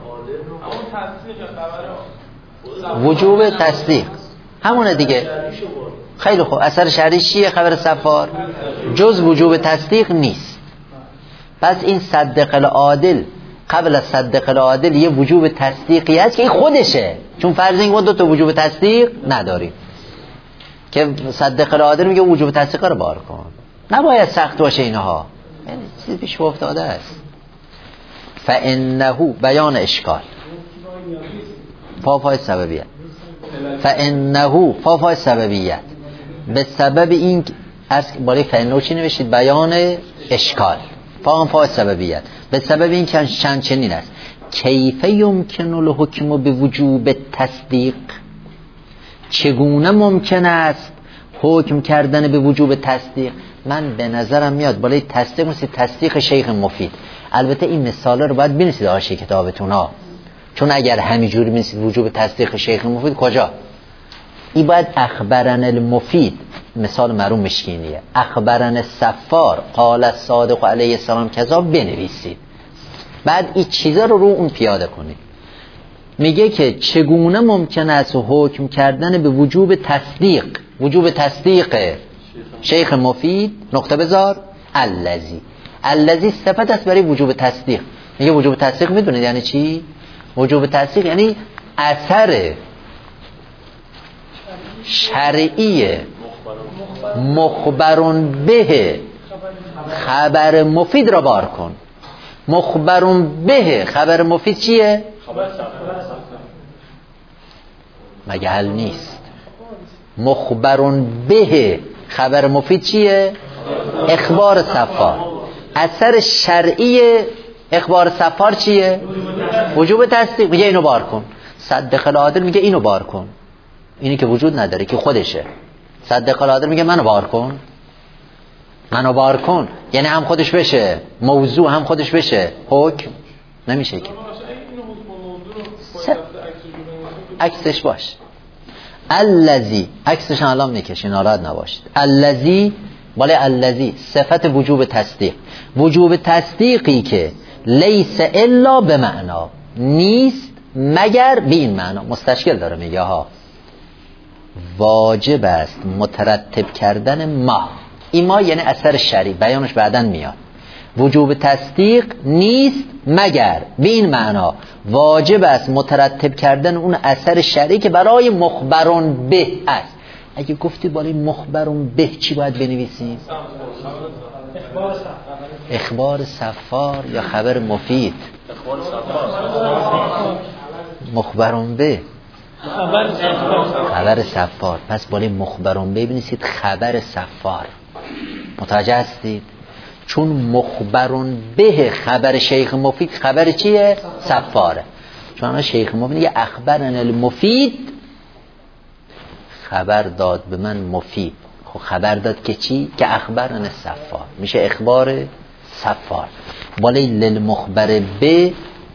وجوب تصدیق همونه دیگه. خیلی خوب اثر شرعی چیه خبر صفار؟ جز وجوب تصدیق نیست. پس این صدق العادل قبل از صدق العادل یه وجوب تصدیقی هست که این خودشه، چون فرض این ما دو تا وجوب تصدیق نداریم که صدق العادل میگه وجوب تصدیق رو بار کن. نباید سخت باشه اینها، یعنی چیزی پیش افتاده است. فانه بیان اشکال فافای سببیت. فانه فافای سببیت به سبب این از بالای فانه چی نوشید؟ بیان اشکال. فافای سببیت به سبب این که چنین است. کیف یمکن الحکم به وجوب تصدیق، چگونه ممکن است حکم کردن به وجوب تصدیق؟ من به نظرم میاد بالای تصدیق مثل تصدیق شیخ مفید. البته این مثالا رو باید بنویسید حاشیه کتابتون ها، چون اگر همینجوری بنویسید وجوب تصدیق شیخ مفید کجا؟ این باید اخبرن المفید، مثال مرحوم مشکینیه، اخبرن صفار قال الصادق علیه السلام کذا بنویسید. بعد این چیزا رو اون پیاده کنید. میگه که چگونه ممکن است حکم کردن به وجوب تصدیق. وجوب تصدیق شیخ مفید نقطه بذار الذی صفت است برای وجوب تصدیق. میگه وجوب تصدیق میدونید یعنی چی؟ وجوب تصدیق یعنی اثر شرعی مخبرون به خبر مفید را بار کن. مخبرون به خبر مفید چیه؟ مگه حل نیست؟ مخبرون به خبر مفید چیه؟ اخبار صفار. اثر شرعی اخبار صفار چیه؟ وجوب تصدیق. میگه اینو بار کن. صدق العادل میگه اینو بار کن. اینی که وجود نداره که خودشه. صدق العادل میگه منو بار کن. منو بار کن یعنی هم خودش بشه موضوع هم خودش بشه حکم. نمیشه که عکسش باش. الذی عکسش الان میکشین ناراحت نباشید. الذی بالای الذی صفت وجوب تصدیق. وجوب تصدیقی که لیس الا به معنا، نیست مگر به این معنا. مستشکل داره میگه ها. واجب است مترتب کردن ما. این ما یعنی اثر شرعی، بیانش بعدن میاد. وجوب تصدیق نیست مگر به این معنا واجب است مترتب کردن اون اثر شرعی که برای مخبرون به است. اگه گفتی بالای مخبرون به چی باید بنویسیم؟ اخبار صفار یا خبر مفید؟ مخبرون به خبر صفار. پس بالای مخبرون به بنویسید خبر صفار. متوجه هستید؟ چون مخبرون به خبر شیخ مفید خبر چیه؟ صفاره. چون چون شیخ مفید یه اخبرن المفید، خبر داد به من مفید. خب خبر داد که چی؟ که اخبرن صفار، میشه اخبار صفار. بالای للمخبر به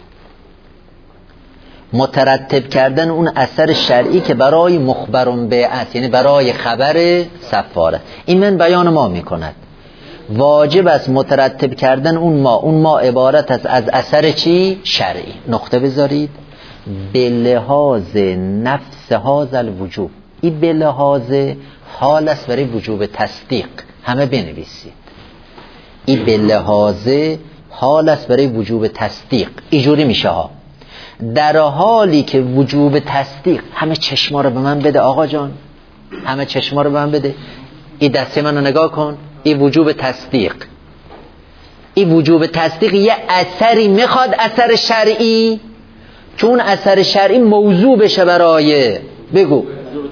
مترتب کردن اون اثر شرعی که برای مخبرون به است، یعنی برای خبر صفاره. این من بیان ما میکند واجب است مترتب کردن اون ما عبارت است از اثر چی؟ شرعی. نقطه بذارید. به لحاظ نفس هذا الوجوب، این به لحاظ حال است برای وجوب تصدیق، همه بنویسید. این به لحاظ حال است برای وجوب تصدیق. اینجوری میشه ها، در حالی که وجوب تصدیق، همه چشما رو به من بده آقا جان، همه چشما رو به من بده. این دسته من رو نگاه کن. این وجوب تصدیق، این وجوب تصدیق یه اثری میخواد، اثر شرعی، که اون اثر شرعی موضوع بشه برای بگو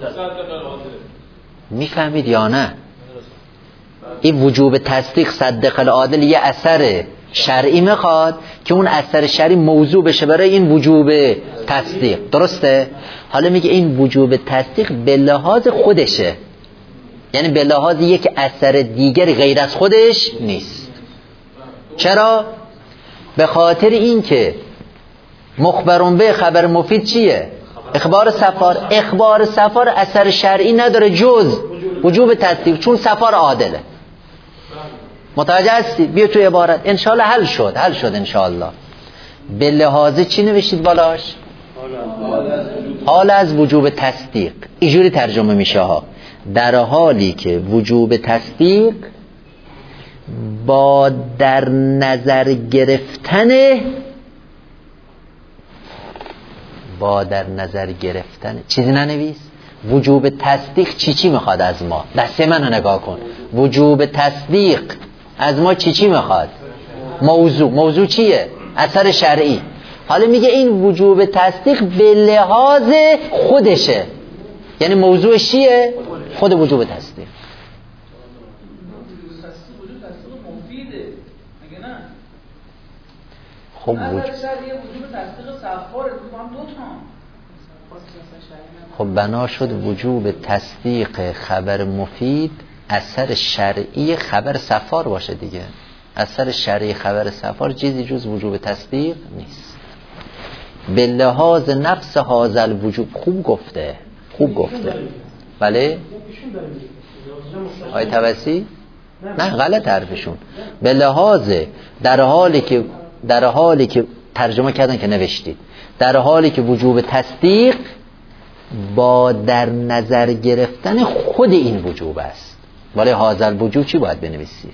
میفهمید یا نه؟ این وجوب تصدیق صدق العادل یه اثر شرعی میخواد که اون اثر شرعی موضوع بشه برای این وجوب تصدیق. درسته؟ حالا میگه این وجوب تصدیق به لحاظ خودشه، یعنی به لحاظ یک اثر دیگری غیر از خودش نیست. چرا؟ به خاطر این که مخبرون به خبر مفید چیه؟ اخبار صفار. اخبار صفار اثر شرعی نداره جز وجوب تصدیق، چون صفار عادله. متوجه هستی؟ بیا تو عبارت انشالله حل شد انشالله. به لحاظ چی نوشتید بالاش؟ حال از وجوب تصدیق. اینجوری ترجمه میشه ها، در حالی که وجوب تصدیق با در نظر گرفتن چیزی ننویس. وجوب تصدیق چی میخواد از ما؟ دسته منو نگاه کن. وجوب تصدیق از ما چی میخواد؟ موضوع چیه؟ اثر شرعی. حالا میگه این وجوب تصدیق به لحاظ خودشه، یعنی موضوع چیه؟ خود وجوب تصدیق. وجوب تصدیق مفیده مگه نه؟ خب وجوب تصدیق صفاره تو هم دو تا. خب بنا شد وجوب تصدیق خبر مفید اثر شرعی خبر صفار باشه دیگه. اثر شرعی خبر صفار چیزی جز وجوب تصدیق نیست. به لحاظ نفس هذا الوجوب. خوب گفته بله؟ آیه توسی؟ نه غلط حرفشون. به لحاظ در حالی که ترجمه کردن که نوشتید، در حالی که وجوب تصدیق با در نظر گرفتن خود این وجوب است. بالای هذا الوجوب چی باید بنویسید؟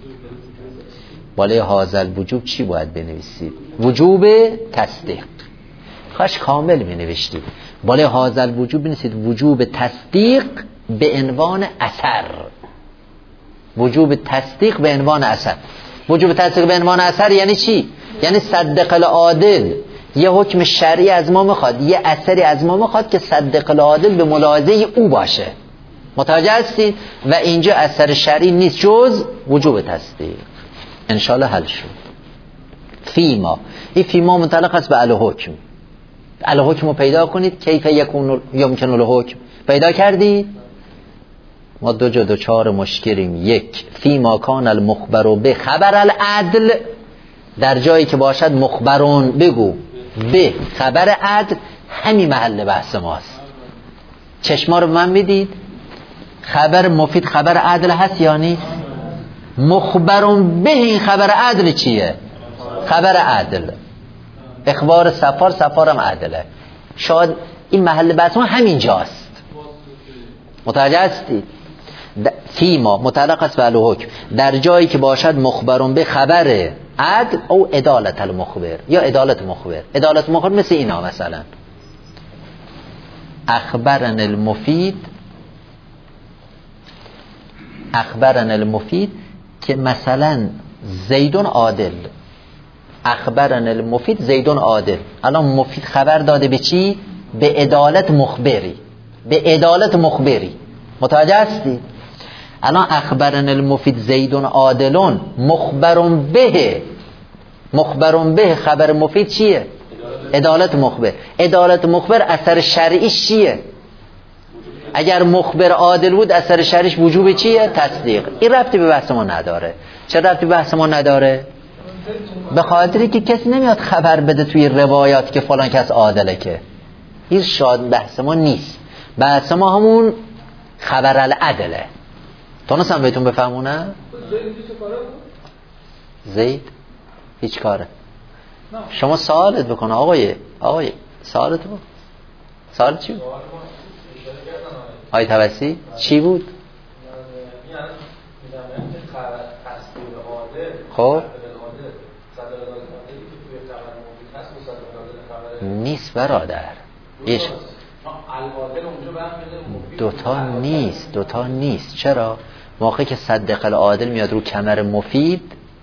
وجوب تصدیق. کاش کامل می نوشتید. بالای هذا الوجوب بنویسید وجوب تصدیق به عنوان اثر. وجوب تصدیق به عنوان اثر. وجوب تصدیق به عنوان اثر یعنی چی؟ یعنی صدق العادل یه حکم شرعی از ما میخواد، یه اثری از ما میخواد که صدق العادل به ملاحظه او باشه. متوجه هستید؟ و اینجا اثر شرعی نیست جز وجوب تصدیق. انشالله حل شد. فیما، این فیما متعلق است به الحکم. الحکم رو پیدا کنید. کیف یکون یمکن الحکم پیدا کردید؟ ما دو چهار مشکلیم. یک، فیما کان المخبر به خبر العدل، در جایی که باشد مخبرون بگو به خبر عدل، همین محل بحث ماست. چشما رو من میدید؟ خبر مفید خبر عدل هست یا نیست؟ مخبرون به این خبر عدل چیه؟ خبر عدل. اخبار سفارم عدله. شاید این محل بحث ما همین جاست. متوجه هستید؟ فیما متعلق است به الحکم، در جایی که باشد مخبرون به خبر عدل او عدالت المخبر یا عدالت مخبر. عدالت مخبر مثل اینا، مثلا اخبرن المفید که مثلا زیدون عادل. اخبرن المفید زیدون عادل. الان مفید خبر داده به چی؟ به عدالت مخبری. متوجه هستی؟ الان اخبرن المفید زیدون عادلون، مخبرون به خبر مفید چیه؟ عدالت مخبر اثر شرعیش چیه؟ اگر مخبر عادل بود اثر شرعیش وجوب چیه؟ تصدیق. این ربطی به بحث ما نداره. چه ربطی به بحث ما نداره؟ به خاطری که کسی نمیاد خبر بده توی روایات که فلان کس عادله، که این شاد بحث ما نیست. بحث ما همون خبر العدله. تونستم بهتون بفهمونم؟ زید هیچ کاره. شما سوالت بکن آقای سوالت بکن. سوال چی بود؟ آقای توسی چی بود؟ خب نیست برادر، دوتا نیست. چرا؟ موقعی که صدق العادل میاد رو کمر مفید،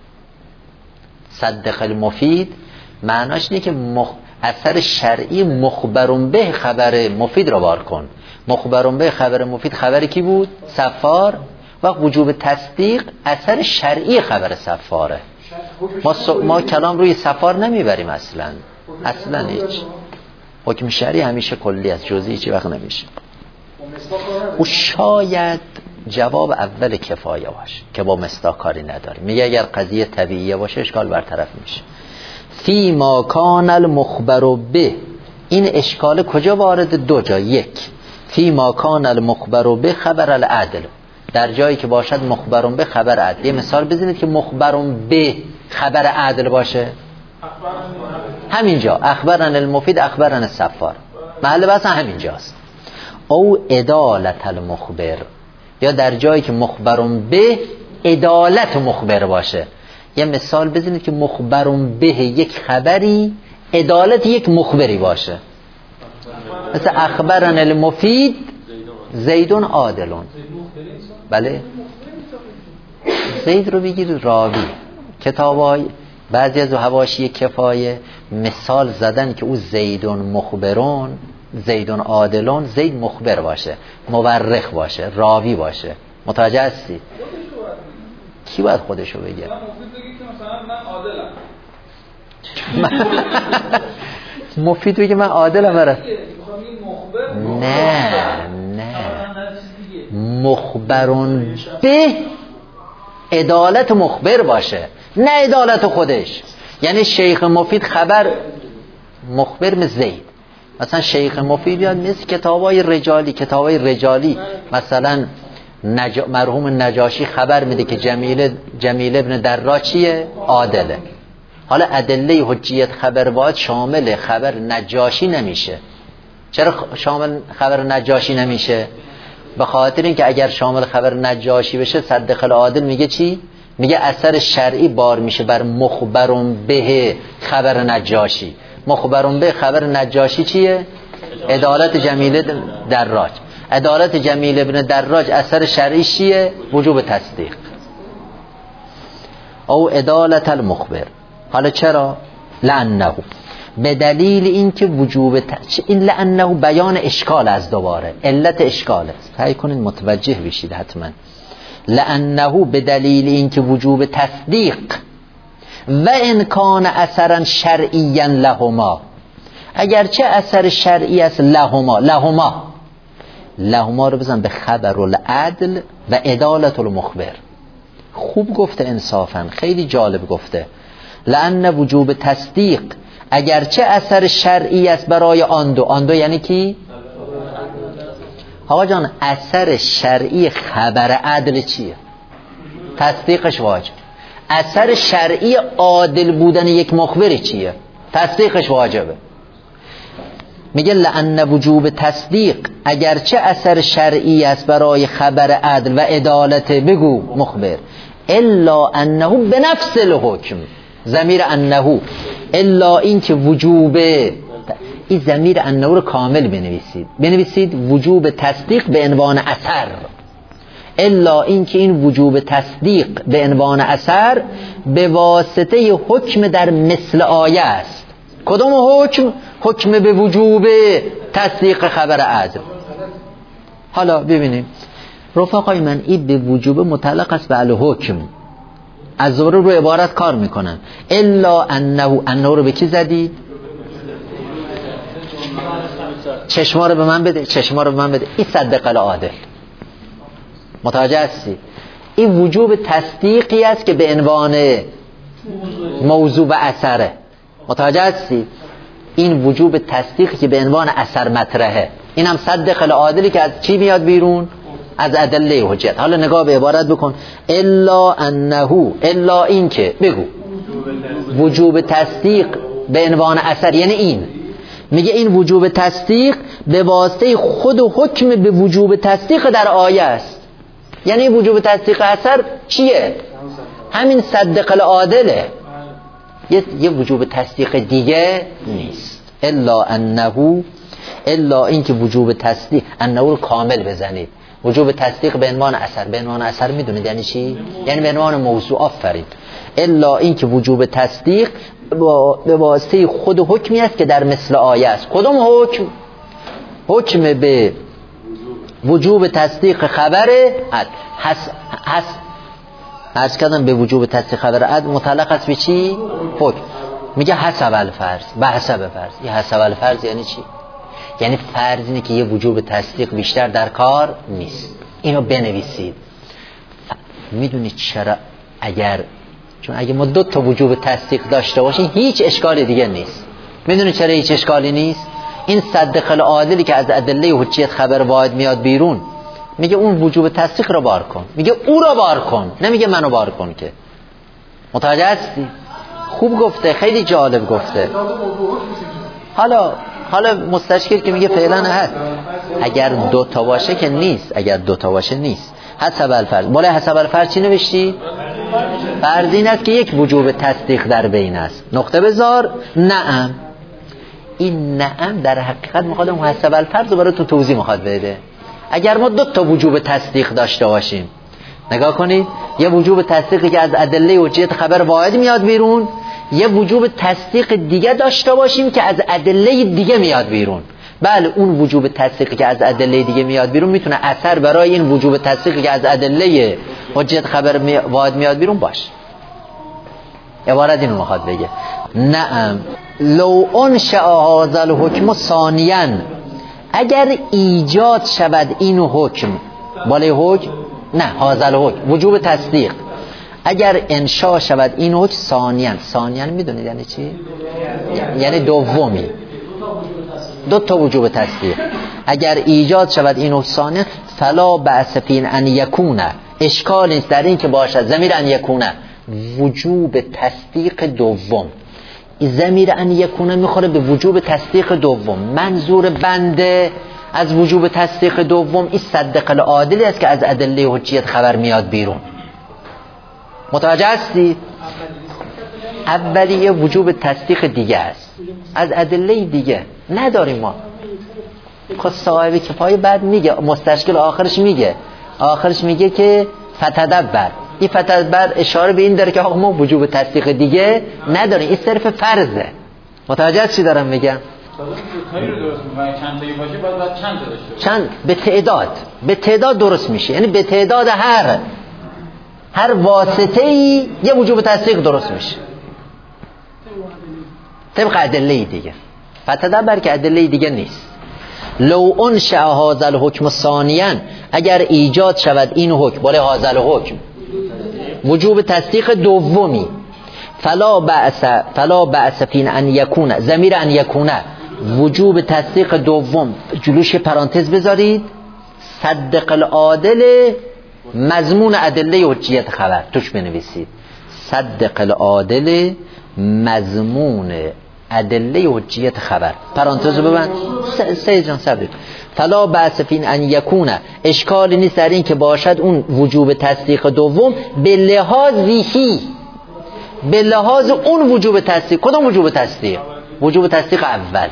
صدق المفید معناش اینه که اثر شرعی مخبرون به خبر مفید را بار کن. مخبرون به خبر مفید خبر کی بود؟ صفار. وقت وجوب تصدیق اثر شرعی خبر صفاره. ما کلام روی صفار نمیبریم اصلا هیچ. حکم شرعی همیشه کلی است، جزئی هیچ وقت نمیشه. و شاید جواب اول کفایه باشه که با مصداق کاری نداره. میگه اگر قضیه طبیعیه باشه اشکال برطرف میشه. فی ما کان المخبر به، این اشکال کجا وارد؟ دو جا. یک، فی ما کان المخبر به خبر العدل، در جایی که باشد مخبرون به خبر عدل. یه مثال بزنید که مخبرون به خبر عدل باشه. همینجا اخبرن المفید اخبرن الصفار، محل بحث همینجاست. او عدالت المخبر، یا در جایی که مخبرون به عدالت مخبر باشه. یه مثال بزنید که مخبرون به یک خبری، عدالت یک مخبری باشه. مثل اخبرن المفید زیدون عادلون. بله، زید رو بگیرید راوی. کتابای بعضی از حواشی کفایه مثال زدن که او زیدون مخبرون، زیدون عادلون، زید مخبر باشه، مورخ باشه، راوی باشه. متوجه هستی؟ کی باید خودشو بگه؟ مفید بگه من عادلم. نه مخبرون به عدالت مخبر باشه، نه عدالت خودش. یعنی شیخ مفید خبر مخبر مثل زید. مثلا شیخ مفید بیاد مثل کتابای رجالی مثلا مرحوم نجاشی خبر میده که جمیل ابن دراچیه عادله. حالا ادله حجیت خبر باید شامل خبر نجاشی نمیشه. چرا شامل خبر نجاشی نمیشه؟ به خاطر اینکه اگر شامل خبر نجاشی بشه صدق العادل میگه چی؟ میگه اثر شرعی بار میشه بر مخبرون به خبر نجاشی. مخبرون به خبر نجاشی چیه؟ عدالت جمیل دراج. عدالت جمیل ابن دراج اثر شرعی چیه؟ وجوب تصدیق. او عدالت المخبر. حالا چرا؟ لعنه، به دلیل اینکه وجوب این لعنه بیان اشکال از دوباره علت اشکاله. سعی کنید متوجه بشید حتما. لعنه به دلیل اینکه وجوب تصدیق و ان کان اثرا شرعیا لهما، اگرچه اثر شرعی است لهما رو بزن به خبر العدل و عدالت المخبر. خوب گفته انصافا، خیلی جالب گفته. لأن وجوب تصدیق اگرچه اثر شرعی است برای آن دو یعنی کی؟ آقا جان اثر شرعی خبر عدل چیه؟ تصدیقش واجب. اثر شرعی عادل بودن یک مخبر چیه؟ تصدیقش واجبه. میگه لأن وجوب تصدیق اگرچه اثر شرعی است برای خبر عدل و عدالت بگو مخبر، الا انه بنفس الحکم، ضمیر انه الا این که وجوب، این ضمیر انه رو کامل بنویسید وجوب تصدیق به عنوان اثر. الا این که این وجوب تصدیق به عنوان اثر به واسطه حکم در مثل آیه است. کدوم حکم؟ حکم به وجوب تصدیق خبر عدل. حالا ببینیم رفقای من، این به وجوب متعلق است به الحکم، از ظاهر رو عبارت کار میکنن. الا انه رو به کی زدید؟ چشما رو به من بده، چشما رو به من بده. این صدق العادل. متوجه هستی؟ این وجوب تصدیقی است که به عنوان موضوع و اثره. متوجه هستی؟ این وجوب تصدیقی که به عنوان اثر مطرحه. این هم صدق العادلی که از چی میاد بیرون؟ از ادله حجت. حالا نگاه به عبارت بکن. الا انه، الا این که، بگو وجوب تصدیق به عنوان اثر، یعنی این میگه این وجوب تصدیق به واسطه خود و حکم به وجوب تصدیق در آیه است. یعنی وجوب تصدیق اثر چیه؟ همین صدق العادله، یه وجوب تصدیق دیگه نیست. الا انه، الا این که وجوب تصدیق، انه رو کامل بزنید. وجوب تصدیق به عنوان اثر، به عنوان اثر میدونید یعنی چی؟ یعنی به عنوان موضوع. آفرین. الا این که وجوب تصدیق به واسطه خود حکمی است که در مثل آیه است. کدوم حکم؟ حکم به وجوب تصدیق خبر عد. عرض کردم به وجوب تصدیق خبر عد متعلق است به چی؟ حکم. میگه حسب الفرض، به حسب فرض. یه حسب الفرض یعنی چی؟ یعنی فرض اینه که یه وجوب تصدیق بیشتر در کار نیست. اینو بنویسید. میدونید چرا؟ چون اگه ما 2 تا وجوب تصدیق داشته باشیم هیچ اشکالی دیگه نیست. میدونید چرا هیچ اشکالی نیست؟ این صدق العادلی که از ادله حجیت خبر واحد میاد بیرون، میگه اون وجوب تصدیق رو بار کن، میگه او رو بار کن، نمیگه منو بار کن. که متوجه هستی؟ خوب گفته، خیلی جالب گفته. حالا مستشکل که میگه فعلا هست. اگر 2 تا باشه که نیست، اگر 2 تا باشه نیست. حسب الفرض، بالای حسب الفرض چی نوشتی؟ فرض این است که یک وجوب تصدیق در بین است. نقطه بذار. نعم. این نعم در حقیقت میخواد اون حسب الفرض رو براتون توضیح میخواد بده. اگر ما 2 تا وجوب تصدیق داشته باشیم، نگاه کنید، یه وجوب تصدیقی که از ادله حجیت خبر واحد میاد بیرون، یه وجوب تصدیق دیگه داشته باشیم که از ادله دیگه میاد بیرون. بله، اون وجوب تصدیقی که از ادله دیگه میاد بیرون میتونه اثر برای این وجوب تصدیقی که از ادله حجیت خبر واحد میاد بیرون باشه. عبارت اینو میخواد بگه. نعم لو انشأ هذا الحکم ثانیاً، اگر ایجاد شود این حکم، بالای حکم نه، هذا الحکم وجوب تصدیق، اگر انشاء شود این حکم ثانیاً میدونید یعنی چی؟ یعنی دومی. 2 تا وجوب تصدیق. اگر ایجاد شود این حکم ثانیاً، فلا بأس فی ان یکون، اشکال نیست در این که باشد ضمیر ان یکون وجوب تصدیق دوم. ضمیر ان یکون میخوره به وجوب تصدیق دوم. منظور بنده از وجوب تصدیق دوم این صدق العادلی است که از ادله حجیت خبر میاد بیرون. متوجه هستی؟ اولیه وجوب تصدیق دیگه است، از ادله دیگه نداریم ما. خود صاحب کفایه بعد میگه، مستشکل آخرش میگه که فتدبر. این فتدبر اشاره به این داره که ما وجوب تصدیق دیگه نداریم، این صرف فرضه. متوجه چی دارم میگم؟ چند به تعداد درست میشه. یعنی به تعداد هر واسطه‌ای یه وجوب تصدیق درست میشه طبق ادله دیگه. فتدبر که ادله دیگه نیست. لو انشأ هذا الحکم ثانیاً، اگر ایجاد شود این حکم، بالای هذا الحکم وجوب تصدیق دومی، فلا بأس فی ان یکون، ضمیر ان یکون وجوب تصدیق دوم جلوش پرانتز بذارید، صدق العادل مضمون ادله حجیت خبر توش بنویسید. صدق العادل مضمون ادله حجیت خبر، پرانتز رو ببند. سید جان صبر. فلا بأس فی ان یکون، اشکالی نیست در این که باشد اون وجوب تصدیق دوم به لحاظ اون وجوب تصدیق. کدوم وجوب تصدیق؟ وجوب تصدیق اول.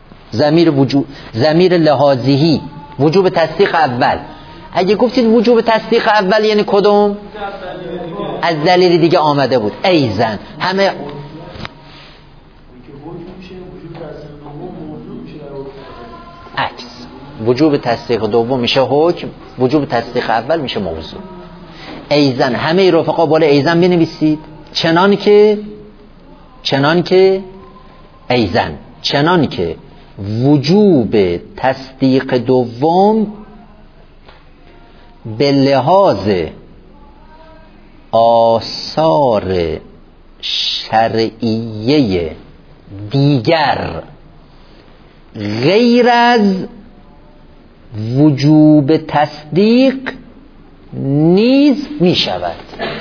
ضمیر لحاظی وجوب تصدیق اول. اگه گفتید وجوب تصدیق اول یعنی کدوم؟ از دلیل دیگه آمده بود. ایزن همه عکس. وجوب تصدیق دوم میشه حکم، وجوب تصدیق اول میشه موضوع. ایزن همه رفقا بالا ایزن بنویسید. چنان که ایزن، چنان که وجوب تصدیق دوم به لحاظ آثار شرعیه دیگر غیر از وجوب تصدیق نیز می شود.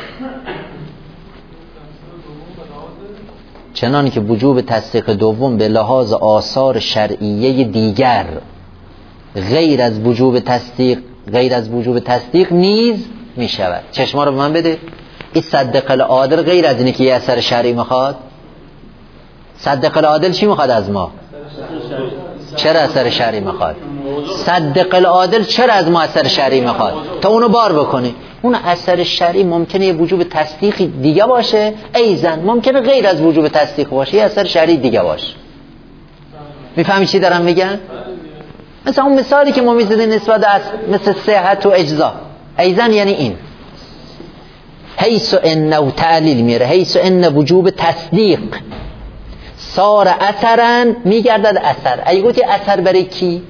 چنانکه که وجوب تصدیق دوم به لحاظ آثار شرعیه دیگر غیر از وجوب تصدیق نیز می شود. چشما رو به من بده. این صدق العادل غیر از اینه که یه اثر شرعی میخواد. صدق العادل چی میخواد از ما؟ چرا اثر شرعی میخواد؟ صدق العادل چرا از ما اثر شرعی میخواد؟ تا اونو بار بکنی. اون اثر شرعی ممکنه یه وجوب تصدیق دیگه باشه، ایزن ممکنه غیر از وجوب تصدیق باشه، یه اثر شرعی دیگه باشه. میفهمی چی دارم میگن؟ مثلا اون مثالی که ما میزدیم نسبت مثل صحت و اجزا، ایزن یعنی این حیث انه تعلیل میره، حیث انه وجوب تصدیق صار اثرن میگردد اثر. اگه گفتی اثر برای کی؟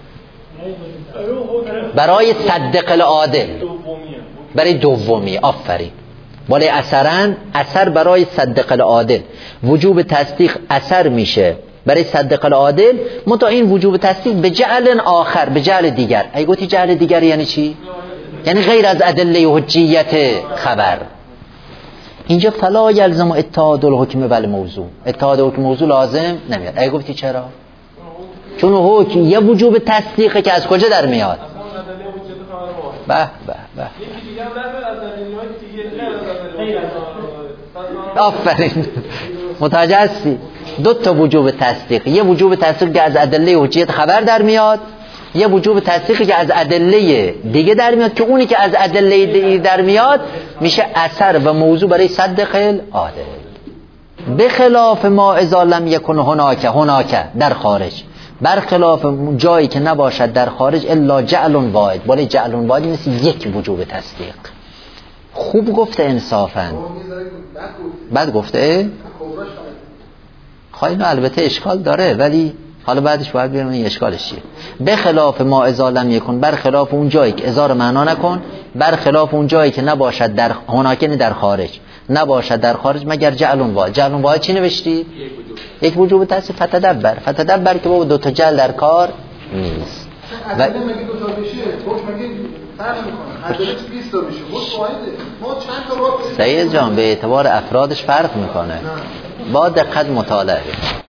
برای صدق العادل، برای دومی. آفرین. ولی اثرن اثر برای صدق العادل. وجوب تصدیق اثر میشه برای صدق العادل، منتها این وجوب تصدیق به جعل آخر، به جعل دیگر. اگه گفتی جعل دیگر یعنی چی؟ یعنی غیر از ادله حجیت خبر. اینجا فلا یلزم اتحاد الحکم بالموضوع، اتحاد حکم موضوع لازم نمیاد. اگه گفتی چرا؟ چون حکم یه وجوب تصدیقه که از کجا در میاد؟ به به به. آفرین. متوجه هستی؟ دو تا وجوب تصدیق، یه وجوب تصدیق که از ادله حجیت خبر در میاد، یه وجوب تصدیقی که از ادله دیگه در میاد، که اونی که از ادله دیگه در میاد میشه اثر و موضوع برای صدق العادل. به خلاف ما اذا لم یکن هناک در خارج، برخلاف جایی که نباشد در خارج الا جعل واحد، ولی جعل واحد مثل یک وجوب تصدیق. خوب گفته انصافا. بعد گفته خواهی البته اشکال داره، ولی حالا بعدش باید ببینیم این اشکالش چیه. به خلاف ما اذا لم یکن، برخلاف اون جایی که اذا رو معنا نکن، برخلاف اون جایی که نباشد در هناکنی در خارج، نباشد در خارج مگر جعل واحد. جعل واحد چی نوشتی؟ یک وجوب تصدیق. فتدبر که بابا دو تا جعل در کار نیست. اصلا مگه دو تا بشه حکم مگه فرق میکنه؟ عدالت 20 تا بشه حکم واحده. ما چند تا راه سید جان به اعتبار افرادش فرق میکنه. با دقت مطالعه